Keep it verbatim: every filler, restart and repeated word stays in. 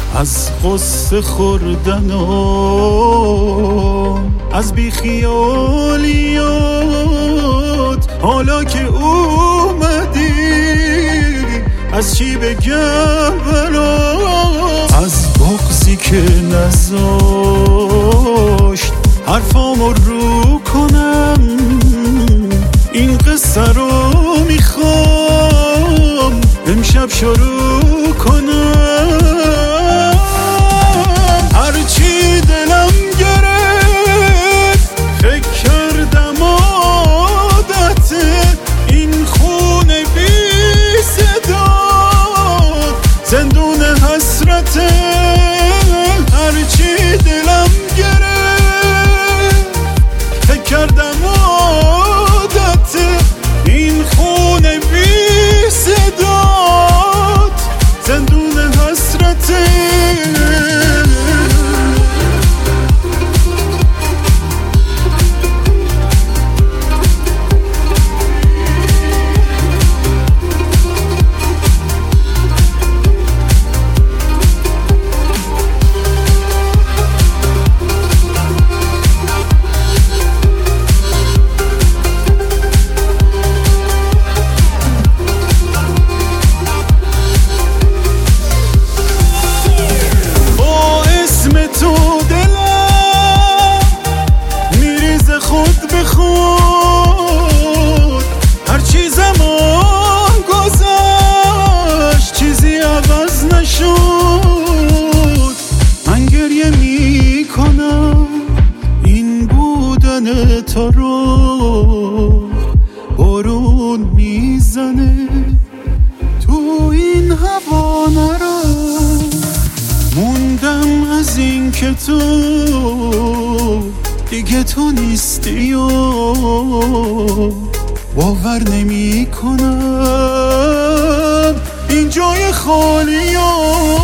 از قصه خوردن و از بیخیالیات. حالا که اومدی از چی بگم برات؟ از بغضی که نذاشت حرفامو رو کنم، این قصه رو میخوام امشب شروع کنم. هرچی دلم گرفت فکر کردم عادت این خونه بی صدات زندون حسرته. هرچی دلم گرفت فکر کردم عادت این خونه بی صدات زندون حسرته. خود به خود هر چی زمان گذشت چیزی عوض نشد. من گریه می کنم این بودن تو رو، بارون میزنه تو این هوا نرو. موندم از این که تو دیگه تو نیستی و باور نمی کنم این جای خالی و